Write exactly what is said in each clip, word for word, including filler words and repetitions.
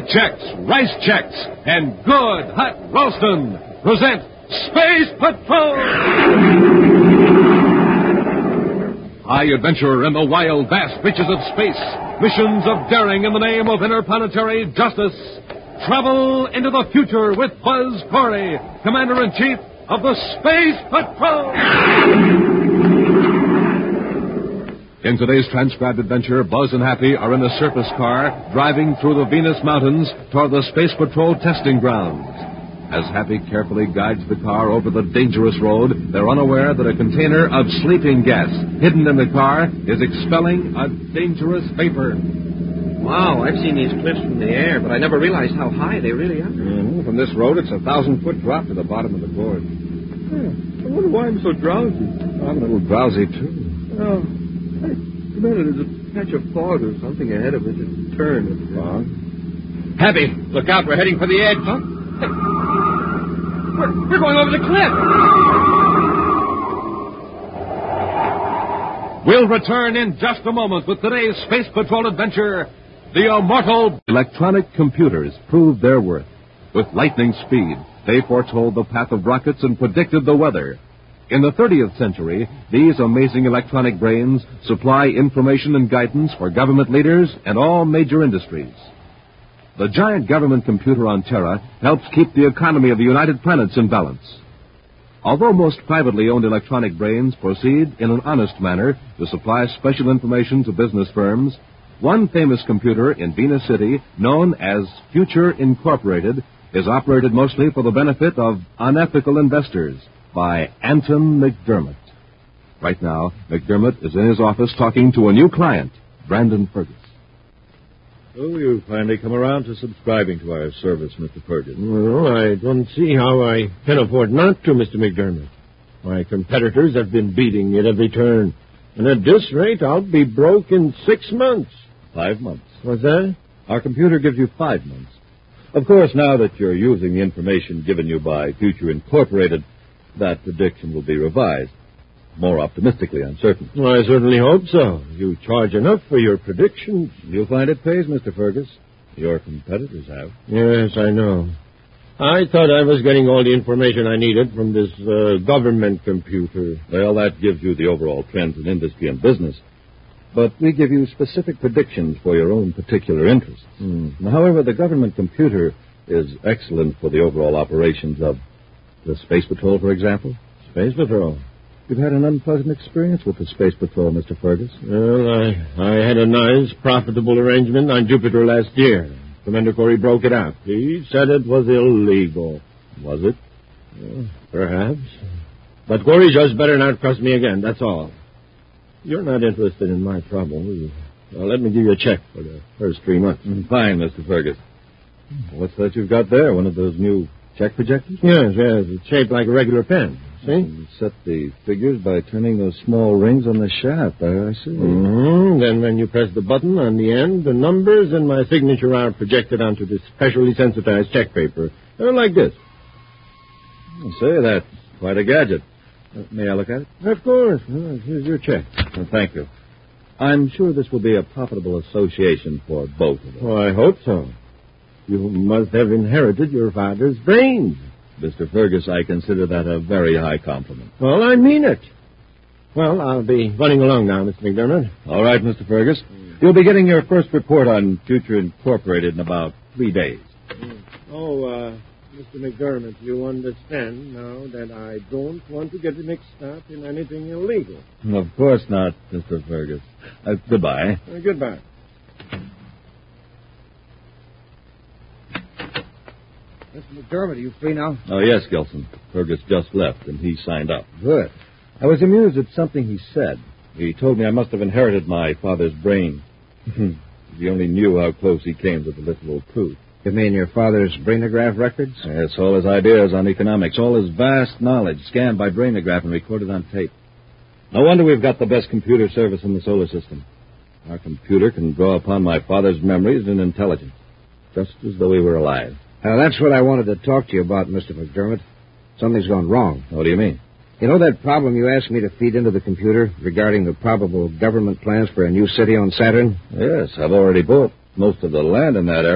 Chex, Rice Chex, and Good Hot Ralston present Space Patrol! High adventure in the wild, vast reaches of space. Missions of daring in the name of interplanetary justice. Travel into the future with Buzz Corey, Commander-in-Chief of the Space Patrol! In today's transcribed adventure, Buzz and Happy are in a surface car driving through the Venus Mountains toward the Space Patrol testing grounds. As Happy carefully guides the car over the dangerous road, they're unaware that a container of sleeping gas hidden in the car is expelling a dangerous vapor. Wow, I've seen these cliffs from the air, but I never realized how high they really are. Mm-hmm. From this road, it's a thousand-foot drop to the bottom of the gorge. Hmm. I wonder why I'm so drowsy. I'm a little drowsy, too. Oh, hey, there's a patch of fog or something ahead of us. It's turned. Fog? Happy, look out. We're heading for the edge. Huh? Hey. We're, we're going over the cliff. We'll return in just a moment with today's Space Patrol adventure, The Immortal... Electronic computers proved their worth. With lightning speed, they foretold the path of rockets and predicted the weather. In the thirtieth century, these amazing electronic brains supply information and guidance for government leaders and all major industries. The giant government computer on Terra helps keep the economy of the United Planets in balance. Although most privately owned electronic brains proceed in an honest manner to supply special information to business firms, one famous computer in Venus City, known as Future Incorporated, is operated mostly for the benefit of unethical investors by Anton McDermott. Right now, McDermott is in his office talking to a new client, Brandon Fergus. Oh, you've finally come around to subscribing to our service, Mister Fergus. Well, I don't see how I can afford not to, Mister McDermott. My competitors have been beating me at every turn. And at this rate, I'll be broke in six months. Five months. What's that? Our computer gives you five months. Of course, now that you're using the information given you by Future Incorporated, that prediction will be revised. More optimistically, I'm certain. Well, I certainly hope so. You charge enough for your predictions. You'll find it pays, Mister Fergus. Your competitors have. Yes, I know. I thought I was getting all the information I needed from this uh, government computer. Well, that gives you the overall trends in industry and business. But we give you specific predictions for your own particular interests. Hmm. However, the government computer is excellent for the overall operations of the Space Patrol, for example. Space Patrol? You've had an unpleasant experience with the Space Patrol, Mister Fergus. Well, I, I had a nice, profitable arrangement on Jupiter last year. Commander Corey broke it up. He said it was illegal. Was it? Well, perhaps. But Corey just better not trust me again, that's all. You're not interested in my trouble. Well, let me give you a check for the first three months. Fine, Mister Fergus. What's that you've got there? One of those new check projectors? Yes, yes. It's shaped like a regular pen. See? You set the figures by turning those small rings on the shaft. I, I see. Mm-hmm. Then when you press the button on the end, the numbers and my signature are projected onto this specially sensitized check paper. Uh, like this. I say, that's quite a gadget. Uh, may I look at it? Of course. Well, here's your check. Well, thank you. I'm sure this will be a profitable association for both of us. Oh, I hope so. You must have inherited your father's brains. Mister Fergus, I consider that a very high compliment. Well, I mean it. Well, I'll be running along now, Mister McDermott. All right, Mister Fergus. You'll be getting your first report on Future Incorporated in about three days. Oh, uh, Mister McDermott, you understand now that I don't want to get mixed up in anything illegal. Of course not, Mister Fergus. Uh, goodbye. Uh, goodbye. Mister McDermott, are you free now? Oh, yes, Gilson. Fergus just left, and he signed up. Good. I was amused at something he said. He told me I must have inherited my father's brain. He only knew how close he came to the literal truth. You mean your father's brainograph records? Yes, all his ideas on economics, all his vast knowledge scanned by brainograph and recorded on tape. No wonder we've got the best computer service in the solar system. Our computer can draw upon my father's memories and intelligence, just as though he were alive. Now, that's what I wanted to talk to you about, Mister McDermott. Something's gone wrong. What do you mean? You know that problem you asked me to feed into the computer regarding the probable government plans for a new city on Saturn? Yes, I've already bought most of the land in that area.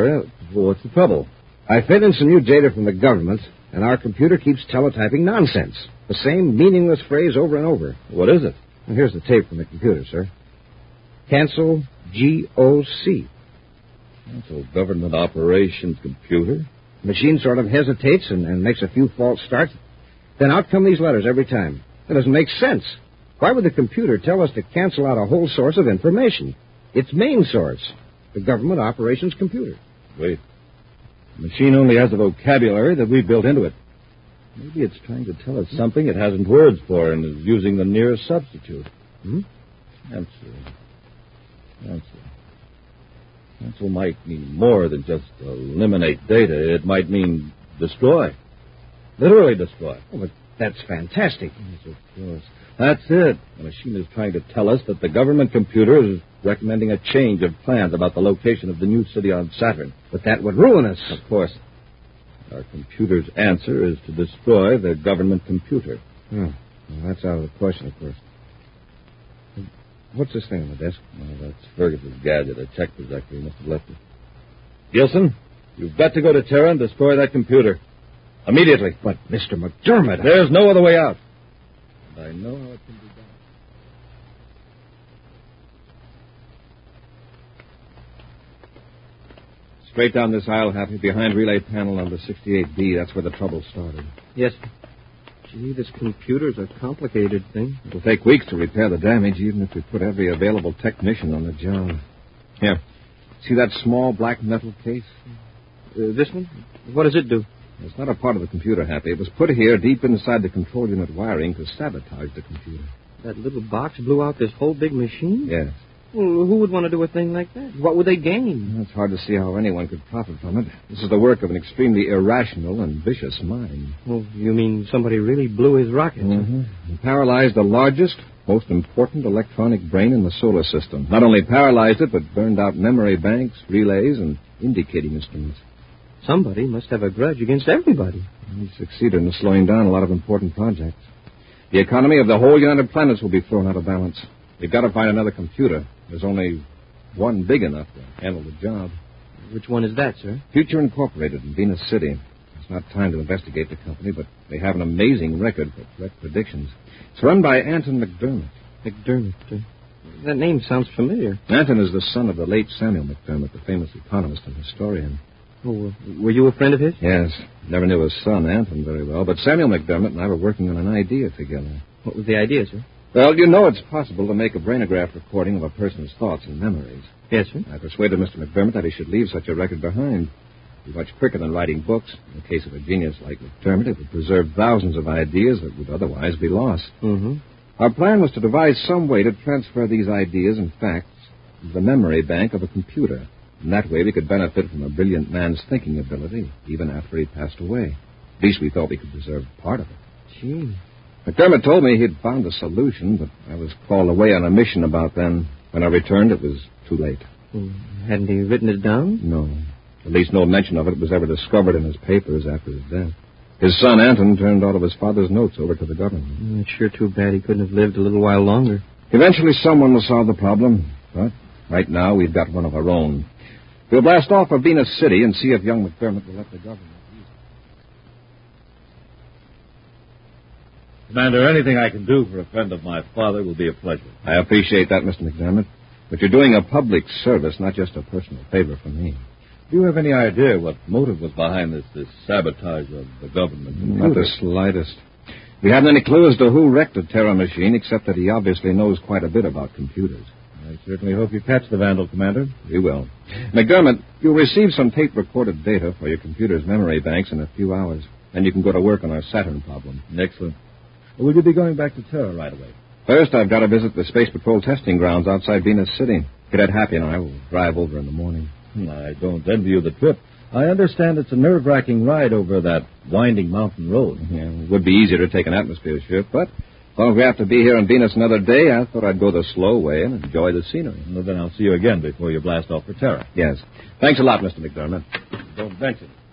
Well, what's the trouble? I fed in some new data from the government, and our computer keeps teletyping nonsense. The same meaningless phrase over and over. What is it? And here's the tape from the computer, sir. Cancel G O C. Cancel government operations computer? The machine sort of hesitates and, and makes a few false starts. Then out come these letters every time. It doesn't make sense. Why would the computer tell us to cancel out a whole source of information? Its main source, the government operations computer. Wait. The machine only has a vocabulary that we built into it. Maybe it's trying to tell us something it hasn't words for and is using the nearest substitute. Hmm? Cancel. Cancel. Cancel might mean more than just eliminate data. It might mean destroy. Literally destroy. Oh, but that's fantastic. Yes, of course. That's it. The machine is trying to tell us that the government computer is recommending a change of plans about the location of the new city on Saturn. But that would ruin us. Of course. Our computer's answer is to destroy the government computer. Oh, well, that's out of the question, of course. What's this thing on the desk? Well, that's Fergus's gadget. A check projector. He must have left it. Gilson, you've got to go to Terra and destroy that computer. Immediately. But, Mister McDermott... There's no other way out. And I know how it can be done. Straight down this aisle, Happy, behind relay panel number sixty-eight B. That's where the trouble started. Yes. Gee, this computer's a complicated thing. It'll take weeks to repair the damage, even if we put every available technician on the job. Here. See that small black metal case? Uh, this one? What does it do? It's not a part of the computer, Happy. It was put here deep inside the control unit wiring to sabotage the computer. That little box blew out this whole big machine? Yes. Well, who would want to do a thing like that? What would they gain? It's hard to see how anyone could profit from it. This is the work of an extremely irrational and vicious mind. Well, you mean somebody really blew his rocket? Mm-hmm. And paralyzed the largest, most important electronic brain in the solar system. Not only paralyzed it, but burned out memory banks, relays, and indicating instruments. Somebody must have a grudge against everybody. He succeeded in slowing down a lot of important projects. The economy of the whole United Planets will be thrown out of balance. We've got to find another computer. There's only one big enough to handle the job. Which one is that, sir? Future Incorporated in Venus City. It's not time to investigate the company, but they have an amazing record for threat predictions. It's run by Anton McDermott. McDermott. Uh, that name sounds familiar. Anton is the son of the late Samuel McDermott, the famous economist and historian. Oh, uh, were you a friend of his? Yes. Never knew his son, Anton, very well, but Samuel McDermott and I were working on an idea together. What was the idea, sir? Well, you know it's possible to make a brainograph recording of a person's thoughts and memories. Yes, sir. I persuaded Mister McDermott that he should leave such a record behind. It'd be much quicker than writing books. In the case of a genius like McDermott, it would preserve thousands of ideas that would otherwise be lost. Mm-hmm. Our plan was to devise some way to transfer these ideas and facts to the memory bank of a computer. In that way, we could benefit from a brilliant man's thinking ability, even after he passed away. At least we thought we could preserve part of it. Gee. McDermott told me he'd found a solution, but I was called away on a mission about then. When I returned, it was too late. Well, hadn't he written it down? No. At least no mention of it was ever discovered in his papers after his death. His son, Anton, turned all of his father's notes over to the government. Mm, it's sure too bad he couldn't have lived a little while longer. Eventually, someone will solve the problem. But right now, we've got one of our own. We'll blast off of Venus City and see if young McDermott will let the government use it. Commander, anything I can do for a friend of my father will be a pleasure. I appreciate that, Mister McDermott. But you're doing a public service, not just a personal favor for me. Do you have any idea what motive was behind this, this sabotage of the government? Not the slightest. We haven't any clue as to who wrecked the Terra machine, except that he obviously knows quite a bit about computers. I certainly hope you catch the vandal, Commander. We will. McDermott, you'll receive some tape-recorded data for your computer's memory banks in a few hours. Then you can go to work on our Saturn problem. Excellent. Well, will you be going back to Terra right away? First, I've got to visit the Space Patrol testing grounds outside Venus City. Cadet Happy and I will drive over in the morning. I don't envy you the trip. I understand it's a nerve-wracking ride over that winding mountain road. Yeah, it would be easier to take an atmosphere ship, but as long as we have to be here on Venus another day, I thought I'd go the slow way and enjoy the scenery. Well, then I'll see you again before you blast off for Terra. Yes. Thanks a lot, Mister McDermott. Don't mention it.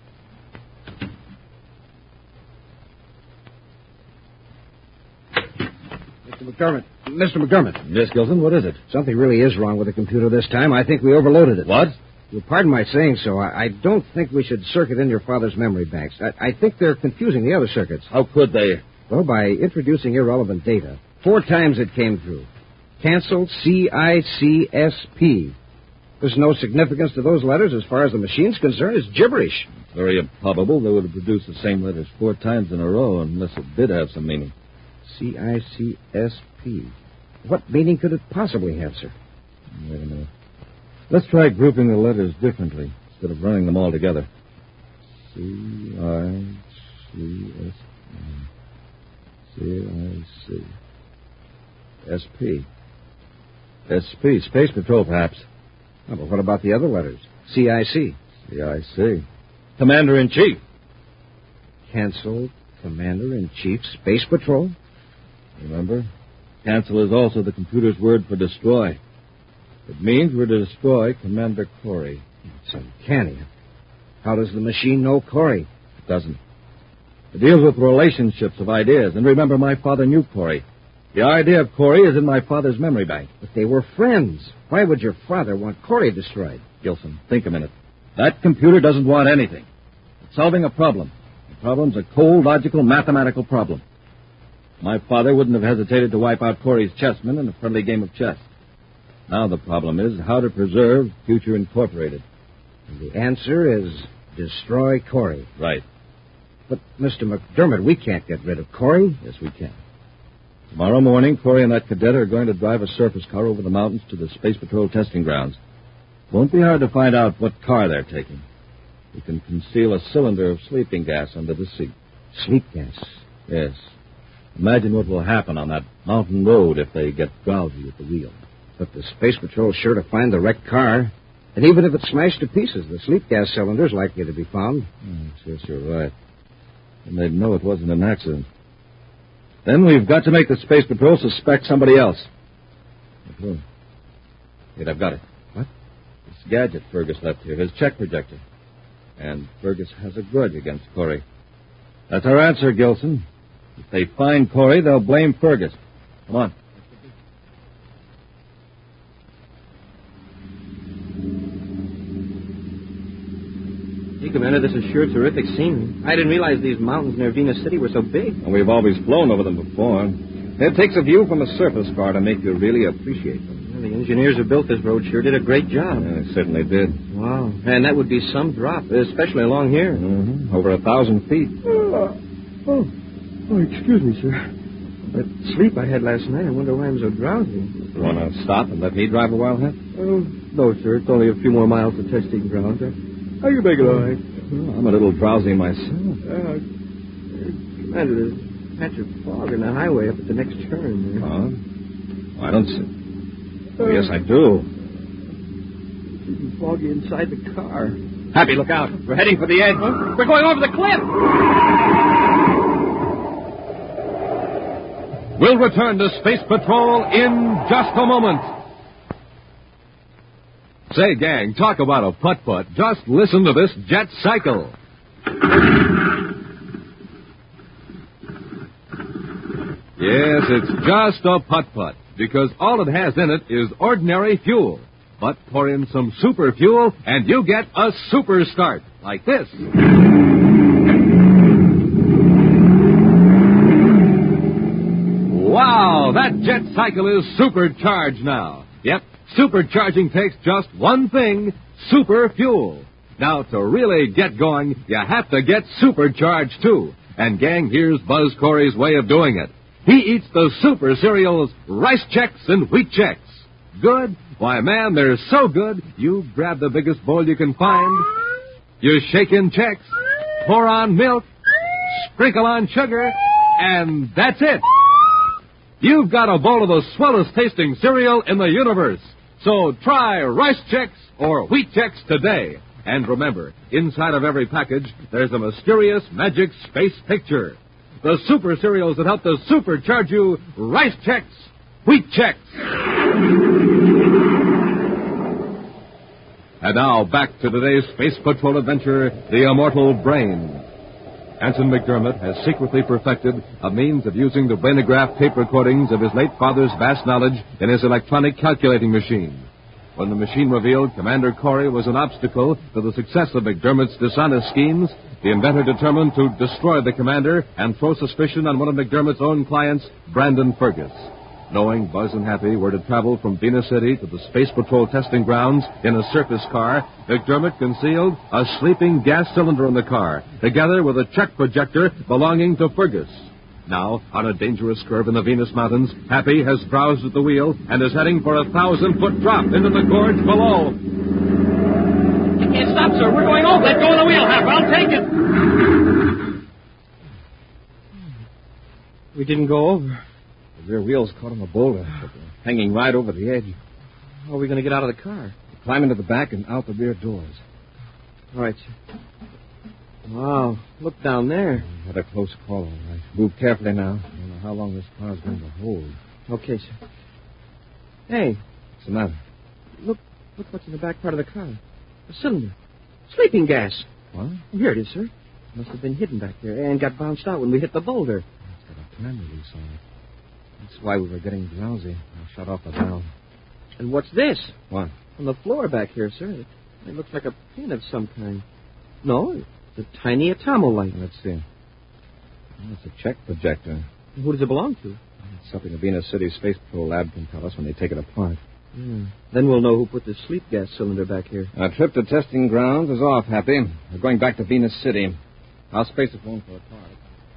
Mister McDermott. Mister McDermott. Yes, Gilson, what is it? Something really is wrong with the computer this time. I think we overloaded it. What? You'll pardon my saying so. I, I don't think we should circuit in your father's memory banks. I, I think they're confusing the other circuits. How could they? Well, by introducing irrelevant data. Four times it came through. Canceled C I C S P. There's no significance to those letters as far as the machine's concerned. It's gibberish. It's very improbable they would have produced the same letters four times in a row unless it did have some meaning. C I C S P. What meaning could it possibly have, sir? Wait a minute. Let's try grouping the letters differently instead of running them all together. C I C S P. C I C S P. S P. Space Patrol, perhaps. Oh, but what about the other letters? C I C. C I C. Commander-in-Chief. Cancel Commander-in-Chief Space Patrol? Remember? Cancel is also the computer's word for destroy. It means we're to destroy Commander Corey. It's uncanny. How does the machine know Corey? It doesn't. It deals with relationships of ideas. And remember, my father knew Corey. The idea of Corey is in my father's memory bank. But they were friends. Why would your father want Corey destroyed? Gilson, think a minute. That computer doesn't want anything. It's solving a problem. The problem's a cold, logical, mathematical problem. My father wouldn't have hesitated to wipe out Corey's chessmen in a friendly game of chess. Now the problem is how to preserve Future Incorporated. And the answer is destroy Corey. Right. But, Mister McDermott, we can't get rid of Corey. Yes, we can. Tomorrow morning, Corey and that cadet are going to drive a surface car over the mountains to the Space Patrol testing grounds. Won't be hard to find out what car they're taking. We can conceal a cylinder of sleeping gas under the seat. Sleep gas? Yes. Imagine what will happen on that mountain road if they get drowsy at the wheel. But the Space Patrol's sure to find the wrecked car. And even if it's smashed to pieces, the sleep gas cylinder's likely to be found. Mm, yes, you're right. And they'd know it wasn't an accident. Then we've got to make the Space Patrol suspect somebody else. Wait, I've got it. What? This gadget Fergus left here, his check projector. And Fergus has a grudge against Corey. That's our answer, Gilson. If they find Corey, they'll blame Fergus. Come on. Gee, Commander, this is sure terrific scenery. I didn't realize these mountains near Venus City were so big. And we've always flown over them before. It takes a view from a surface car to make you really appreciate them. Well, the engineers who built this road sure did a great job. Yeah, they certainly did. Wow. And that would be some drop, especially along here. Mm-hmm. Over a thousand feet. Oh, oh, oh, excuse me, sir. That sleep I had last night, I wonder why I'm so drowsy. You want to stop and let me drive a while, huh? Oh, no, sir. It's only a few more miles to testing grounds. How you make it all right? Well, I'm a little drowsy myself. Uh, Commander, there's a patch of fog in the highway up at the next turn there. Oh? I don't see. Oh, yes, I do. It's even foggy inside the car. Happy, look out. We're heading for the edge. Huh? We're going over the cliff. We'll return to Space Patrol in just a moment. Say, gang, talk about a putt-putt. Just listen to this jet cycle. Yes, it's just a putt-putt, because all it has in it is ordinary fuel. But pour in some super fuel, and you get a super start, like this. Wow, that jet cycle is supercharged now. Yep, supercharging takes just one thing, super fuel. Now, to really get going, you have to get supercharged, too. And, gang, here's Buzz Corey's way of doing it. He eats the super cereals, Rice Chex and Wheat Chex. Good? Why, man, they're so good, you grab the biggest bowl you can find, you shake in Chex, pour on milk, sprinkle on sugar, and that's it. You've got a bowl of the swellest tasting cereal in the universe. So try Rice Chex or Wheat Chex today. And remember, inside of every package, there's a mysterious magic space picture. The super cereals that help to supercharge you, Rice Chex, Wheat Chex. And now back to today's Space Patrol adventure, The Immortal Brain. Anson McDermott has secretly perfected a means of using the brainograph tape recordings of his late father's vast knowledge in his electronic calculating machine. When the machine revealed Commander Corey was an obstacle to the success of McDermott's dishonest schemes, the inventor determined to destroy the commander and throw suspicion on one of McDermott's own clients, Brandon Fergus. Knowing Buzz and Happy were to travel from Venus City to the Space Patrol testing grounds in a surface car, McDermott concealed a sleeping gas cylinder in the car, together with a check projector belonging to Fergus. Now, on a dangerous curve in the Venus Mountains, Happy has browsed at the wheel and is heading for a thousand-foot drop into the gorge below. You can't stop, sir. We're going over. Let go of the wheel, Hap. I'll take it. We didn't go over. The rear wheels caught on a boulder, hanging right over the edge. How are we going to get out of the car? Climb into the back and out the rear doors. All right, sir. Wow, look down there. Had a close call, all right. Move carefully now. I don't know how long this car's going to hold. Okay, sir. Hey, What's the matter? look, look what's in the back part of the car. A cylinder. Sleeping gas. What? Here it is, sir. Must have been hidden back there and got bounced out when we hit the boulder. It's got a time release on it. That's why we were getting drowsy. I shut off the valve. And what's this? What? On the floor back here, sir. It, it looks like a pin of some kind. No, it's a tiny atomo light. Let's see. Well, it's a check projector. Who does it belong to? It's something the Venus City Space Patrol lab can tell us when they take it apart. Yeah. Then we'll know who put the sleep gas cylinder back here. Our trip to testing grounds is off, Happy. We're going back to Venus City. I'll space the phone for a card.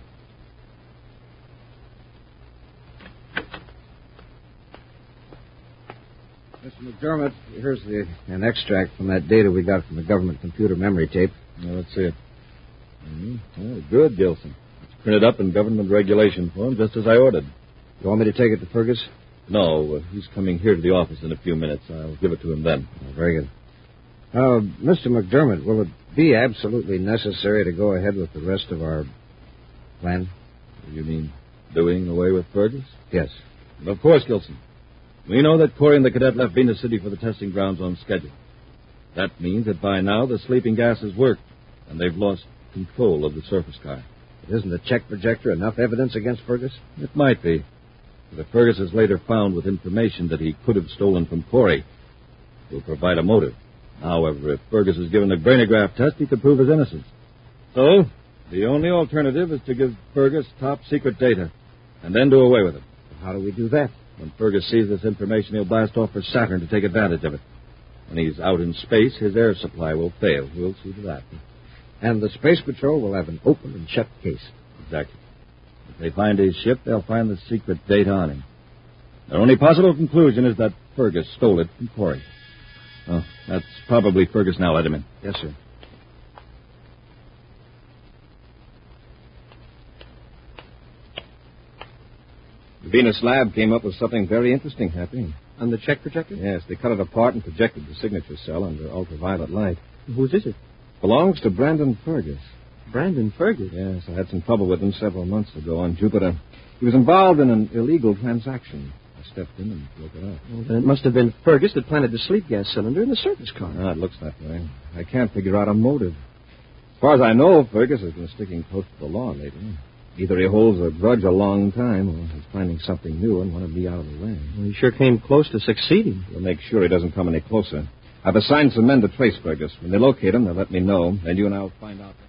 Mister McDermott, here's the, an extract from that data we got from the government computer memory tape. Now, let's see it. Mm-hmm. Well, good, Gilson. It's printed up in government regulation form, just as I ordered. You want me to take it to Fergus? No, uh, he's coming here to the office in a few minutes. I'll give it to him then. Oh, very good. Uh, Mister McDermott, will it be absolutely necessary to go ahead with the rest of our plan? You mean doing away with Fergus? Yes. Of course, Gilson. We know that Corey and the cadet left Venus City for the testing grounds on schedule. That means that by now the sleeping gas has worked, and they've lost control of the surface car. But isn't the check projector enough evidence against Fergus? It might be. But if Fergus is later found with information that he could have stolen from Corey, it will provide a motive. However, if Fergus is given a brainograph test, he could prove his innocence. So, the only alternative is to give Fergus top-secret data, and then do away with it. How do we do that? When Fergus sees this information, he'll blast off for Saturn to take advantage of it. When he's out in space, his air supply will fail. We'll see to that. And the Space Patrol will have an open and shut case. Exactly. If they find his ship, they'll find the secret data on him. Their only possible conclusion is that Fergus stole it from Corey. Oh, that's probably Fergus now. Let him in. Yes, sir. The Venus lab came up with something very interesting, Happy. On the check projector? Yes, they cut it apart and projected the signature cell under ultraviolet light. Whose is it? Belongs to Brandon Fergus. Brandon Fergus? Yes, I had some trouble with him several months ago on Jupiter. He was involved in an illegal transaction. I stepped in and broke it up. Well, then it must have been Fergus that planted the sleep gas cylinder in the surface car. Ah, it looks that way. I can't figure out a motive. As far as I know, Fergus has been sticking close to the law lately. Either he holds a grudge a long time, or he's finding something new and wanted me out of the way. Well, he sure came close to succeeding. We'll make sure he doesn't come any closer. I've assigned some men to trace Fergus. When they locate him, they'll let me know, and you and I will find out.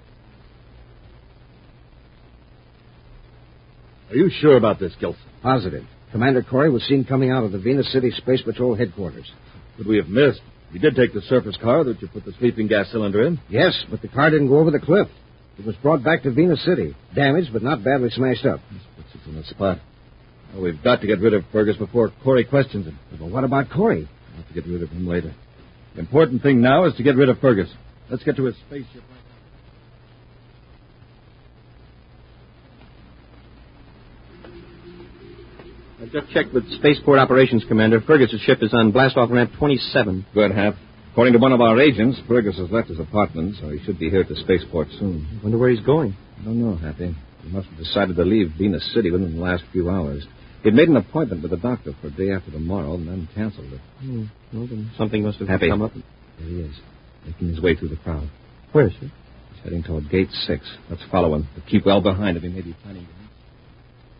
Are you sure about this, Gilson? Positive. Commander Corey was seen coming out of the Venus City Space Patrol headquarters. Could we have missed? You did take the surface car that you put the sleeping gas cylinder in. Yes, but the car didn't go over the cliff. It was brought back to Venus City. Damaged, but not badly smashed up. This puts us in the spot. Well, we've got to get rid of Fergus before Corey questions him. But what about Corey? We'll have to get rid of him later. The important thing now is to get rid of Fergus. Let's get to his spaceship right now. I just checked with Spaceport Operations Commander. Fergus's ship is on blast-off ramp twenty-seven. Good, Hap. According to one of our agents, Fergus has left his apartment, so he should be here at the spaceport soon. I wonder where he's going. I don't know, Happy. He must have decided to leave Venus City within the last few hours. He'd made an appointment with the doctor for a day after tomorrow and then canceled it. Hmm. Well, then something must have Happy. come up. There he is, making his way through the crowd. Where is he? He's heading toward gate six. Let's follow him, but keep well behind him. He may be planning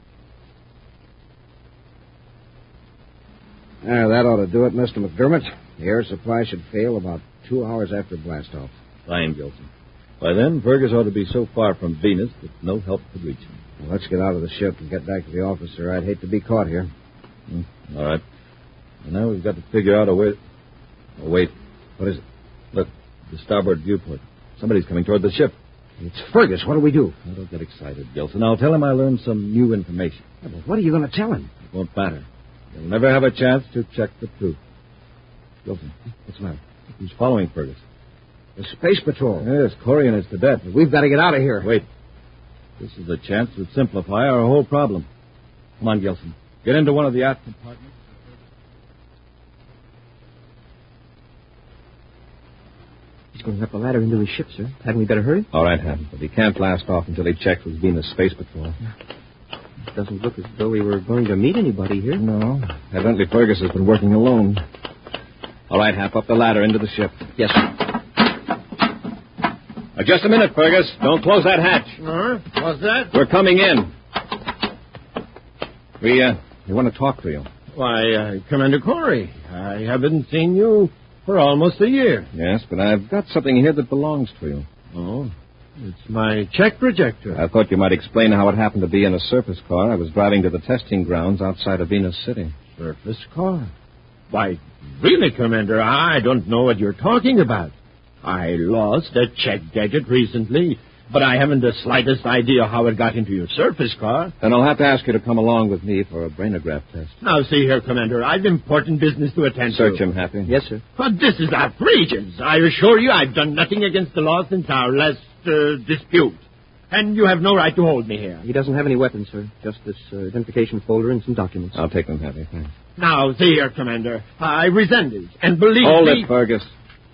to... Ah, that ought to do it, Mister McDermott. The air supply should fail about two hours after blastoff. Fine, Gilson. By then, Fergus ought to be so far from Venus that no help could reach him. Well, let's get out of the ship and get back to the office, sir. I'd hate to be caught here. Hmm. All right. And now we've got to figure out a way... Oh, wait. What is it? Look, the starboard viewport. Somebody's coming toward the ship. It's Fergus. What do we do? Now, don't get excited, Gilson. I'll tell him I learned some new information. Yeah, but what are you going to tell him? It won't matter. You'll never have a chance to check the truth. Gilson, what's the matter? Who's following Fergus? The Space Patrol. Yes, Corey and his cadet. We've got to get out of here. Wait. This is a chance to simplify our whole problem. Come on, Gilson. Get into one of the aft compartments. He's going up the ladder into his ship, sir. Hadn't we better hurry? All right, Ham. But he can't blast off until he checks with Venus Space Patrol. It doesn't look as though we were going to meet anybody here. No. Evidently, Fergus has been working alone. All right, Hap, up the ladder into the ship. Yes, sir. Uh, just a minute, Fergus. Don't close that hatch. Huh? What's that? We're coming in. We, uh, we want to talk to you. Why, uh, Commander Corey, I haven't seen you for almost a year. Yes, but I've got something here that belongs to you. Oh, it's my check projector. I thought you might explain how it happened to be in a surface car. I was driving to the testing grounds outside of Venus City. Surface car? Why, really, Commander, I don't know what you're talking about. I lost a check gadget recently, but I haven't the slightest idea how it got into your surface car. Then I'll have to ask you to come along with me for a brainograph test. Now, see here, Commander, I've important business to attend Search to. him, Happy. Yes, sir. But this is outrageous. I assure you I've done nothing against the law since our last uh, dispute. And you have no right to hold me here. He doesn't have any weapons, sir. Just this uh, identification folder and some documents. I'll take them, Happy. Thanks. Now, see here, Commander. I resent it. And believe Hold me... it, Fergus.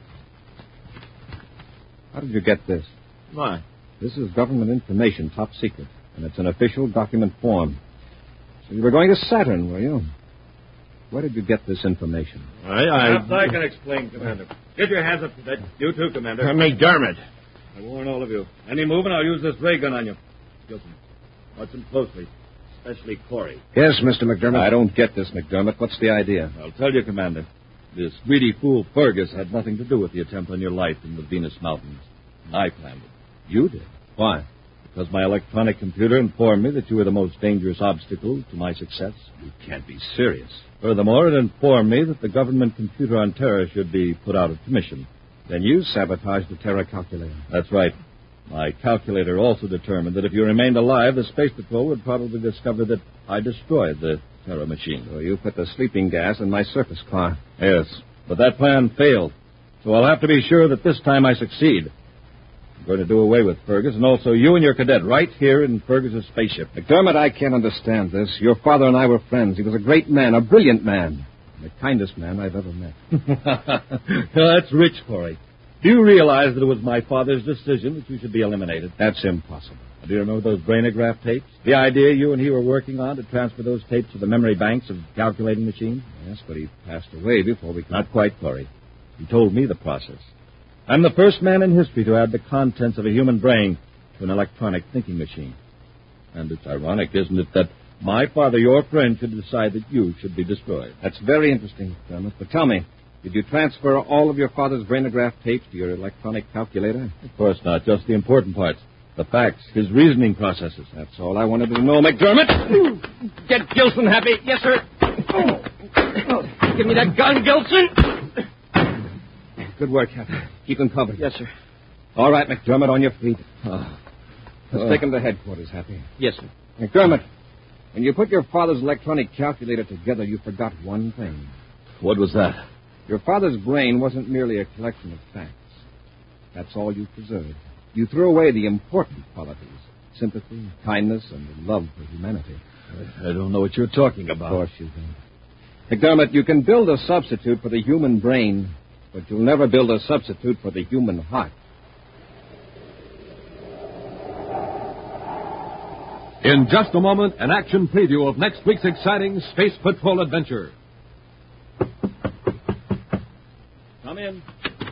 How did you get this? Why? This is government information, top secret, and it's an official document form. So you were going to Saturn, were you? Where did you get this information? I... I... Perhaps I can explain, Commander. Get your hands up to that. You too, Commander. Uh, McDermott. I warn all of you. Any movement, I'll use this ray gun on you. Gilson, watch him closely, especially Corey. Yes, Mister McDermott. I don't get this, McDermott. What's the idea? I'll tell you, Commander. This greedy fool Fergus had nothing to do with the attempt on your life in the Venus Mountains. I planned it. You did? Why? Because my electronic computer informed me that you were the most dangerous obstacle to my success. You can't be serious. Furthermore, it informed me that the government computer on Terra should be put out of commission. Then you sabotaged the Terra calculator. That's right. My calculator also determined that if you remained alive, the Space Patrol would probably discover that I destroyed the Terra machine. So you put the sleeping gas in my surface car. Yes, but that plan failed. So I'll have to be sure that this time I succeed. I'm going to do away with Fergus, and also you and your cadet right here in Fergus's spaceship. McDermott, I can't understand this. Your father and I were friends. He was a great man, a brilliant man. The kindest man I've ever met. That's rich, Corey. Do you realize that it was my father's decision that you should be eliminated? That's impossible. Do you remember those brainograph tapes? The idea you and he were working on to transfer those tapes to the memory banks of calculating machines? Yes, but he passed away before we could... Not quite, Corey. He told me the process. I'm the first man in history to add the contents of a human brain to an electronic thinking machine. And it's ironic, isn't it, that my father, your friend, should decide that you should be destroyed. That's very interesting, McDermott. But tell me, did you transfer all of your father's brainograph tapes to your electronic calculator? Of course not. Just the important parts. The facts, his reasoning processes. That's all I wanted to know, McDermott. Get Gilson, Happy. Yes, sir. Give me that gun, Gilson. Good work, Captain. Keep him covered. Yes, sir. All right, McDermott, on your feet. Oh. Let's Oh. take him to headquarters, Happy. Yes, sir. McDermott, when you put your father's electronic calculator together, you forgot one thing. What was that? Your father's brain wasn't merely a collection of facts. That's all you preserved. You threw away the important qualities, sympathy, kindness, and love for humanity. I, I don't know what you're talking about. Of course you don't. McDermott, you can build a substitute for the human brain, but you'll never build a substitute for the human heart. In just a moment, an action preview of next week's exciting Space Patrol adventure. Come in.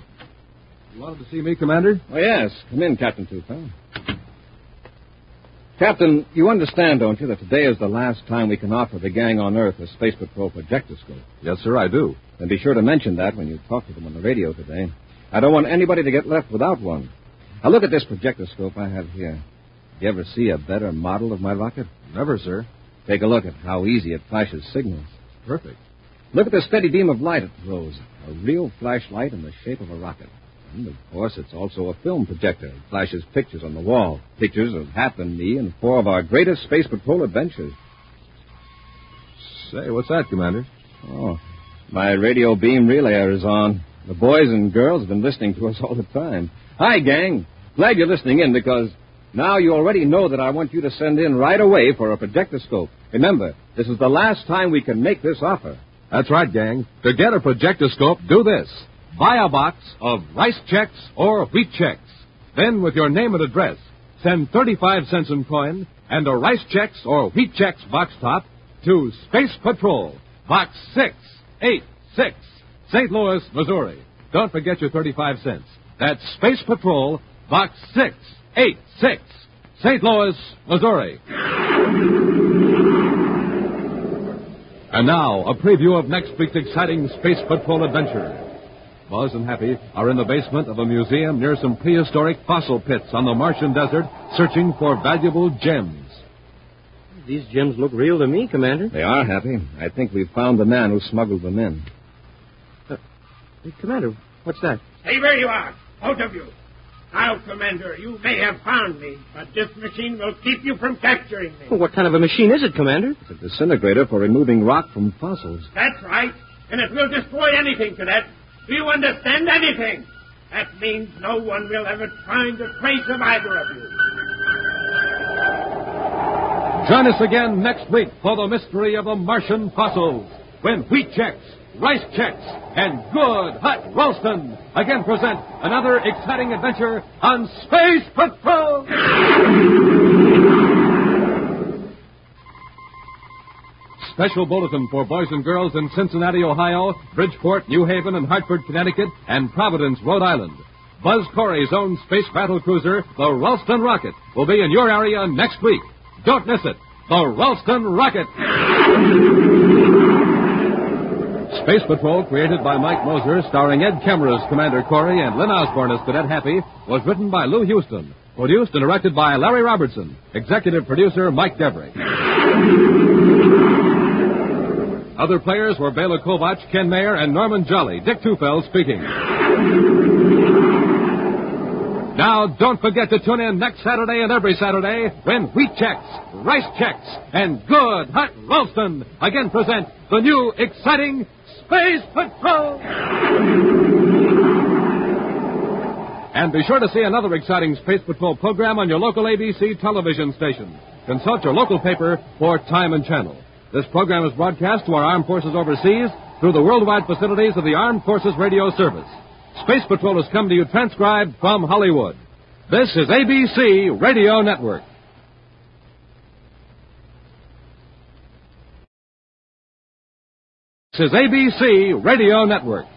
You wanted to see me, Commander? Oh, yes. Come in, Captain Tooth. Huh? Captain, you understand, don't you, that today is the last time we can offer the gang on Earth a Space Patrol projectoscope? Yes, sir, I do. Then be sure to mention that when you talk to them on the radio today. I don't want anybody to get left without one. Now, look at this projectoscope I have here. Did you ever see a better model of my rocket? Never, sir. Take a look at how easy it flashes signals. Perfect. Look at the steady beam of light it throws. A real flashlight in the shape of a rocket. And, of course, it's also a film projector. It flashes pictures on the wall. Pictures of Hap and me and four of our greatest Space Patrol adventures. Say, what's that, Commander? Oh, my radio beam relayer is on. The boys and girls have been listening to us all the time. Hi, gang. Glad you're listening in because now you already know that I want you to send in right away for a projectoscope. Remember, this is the last time we can make this offer. That's right, gang. To get a projectoscope, do this. Buy a box of rice checks or wheat checks. Then, with your name and address, send thirty-five cents in coin and a rice checks or wheat checks box top to Space Patrol, Box six eight six, Saint Louis, Missouri. Don't forget your thirty-five cents. That's Space Patrol, Box six eight six, Saint Louis, Missouri. And now, a preview of next week's exciting Space Patrol adventure. Buzz and Happy are in the basement of a museum near some prehistoric fossil pits on the Martian desert, searching for valuable gems. These gems look real to me, Commander. They are, Happy. I think we've found the man who smuggled them in. Uh, hey, Commander, what's that? Stay where you are, both of you. Now, Commander, you may have found me, but this machine will keep you from capturing me. Well, what kind of a machine is it, Commander? It's a disintegrator for removing rock from fossils. That's right, and it will destroy anything, Cadet. Do you understand anything? That means no one will ever find a trace of either of you. Join us again next week for the mystery of the Martian fossils, when wheat checks, rice checks, and good hot Ralston again present another exciting adventure on Space Patrol. Special bulletin for boys and girls in Cincinnati, Ohio, Bridgeport, New Haven, and Hartford, Connecticut, and Providence, Rhode Island. Buzz Corey's own space battle cruiser, the Ralston Rocket, will be in your area next week. Don't miss it. The Ralston Rocket. Space Patrol, created by Mike Moser, starring Ed Kemmer as Commander Corey and Lynn Osborne as Cadet Happy, was written by Lou Houston. Produced and directed by Larry Robertson. Executive producer Mike Devery. Other players were Bela Kovach, Ken Mayer, and Norman Jolly. Dick Tufeld speaking. Now, don't forget to tune in next Saturday and every Saturday when wheat checks, rice checks, and good hot Ralston again present the new exciting Space Patrol. And be sure to see another exciting Space Patrol program on your local A B C television station. Consult your local paper for time and channel. This program is broadcast to our armed forces overseas through the worldwide facilities of the Armed Forces Radio Service. Space Patrol has come to you transcribed from Hollywood. This is A B C Radio Network. This is A B C Radio Network.